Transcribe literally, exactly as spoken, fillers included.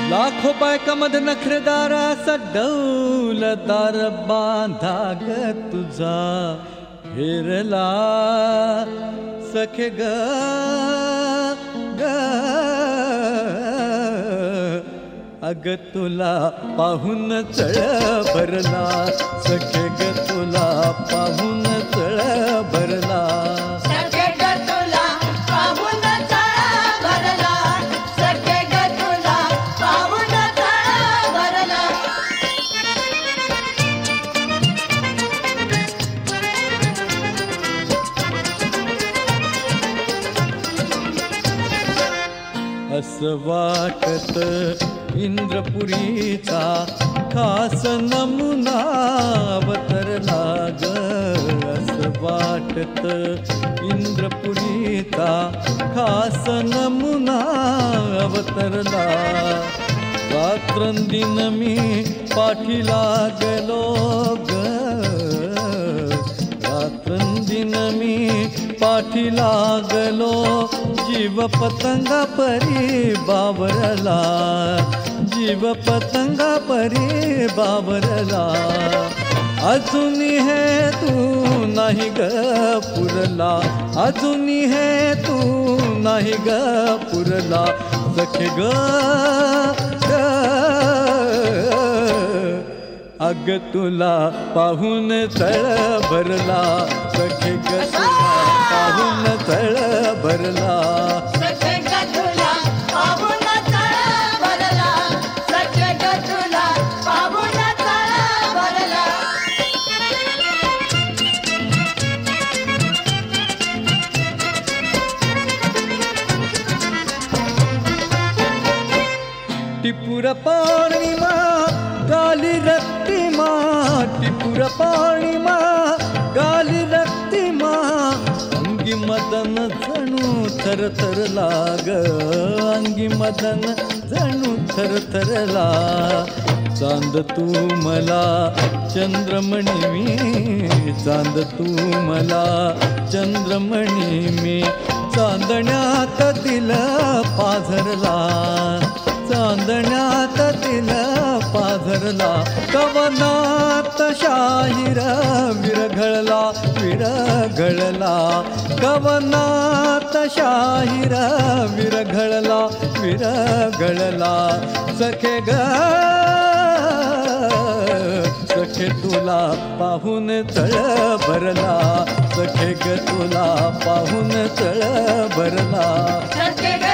लाखो बायकामध्ये नखरेदाराचा डौलदार बांधा ग तुझा हेरला सखे ग ग अग तुला पाहून चळ भरला सखे ग तुला पाहून चळ भरला सखे ग तुला पाहून चळ भरला सखे ग तुला पाहून चळ भरला असं वाटत इंद्रपुरीचा खास नमुना अवतरला ग असं वाटत इंद्रपुरीचा खास नमुना अवतरला रात्रंदिन मी पाठी लागलो ग रात्रंदिन मी पाठी लागलो जीव पतंगा परी बावरला जीव पतंगा परी बावरला अजूनी हे तू नाही ग पुरला अजूनी हे तू नाही ग पुरला सखे ग ग अग तुला पाहून तळ भरला सखे ग तुला पाहून तळ भरला सखे ग तुला पाहून चळ भरला सखे ग तुला पाहून चळ भरला टिपुर पौर्णिमा गाली रक्तिमा टिपुर पौर्णिमा गाली रक्तिमा अंगी मदन जणू थर थर लाग अंगी मदन जणू थर थर ला चांद तू मला चंद्रमणी मी चांद तू मला चंद्रमणी मी चांदण्यात दिल पाझरला चांदण्यात दिल पाझरला कवनात शाहीर विरघळला विरघळला कवनात शाहीर विरघळला विरघळला सखे ग सखे तुला पाहून तळ भरला सखे ग तुला पाहून तळ भरला सखे ग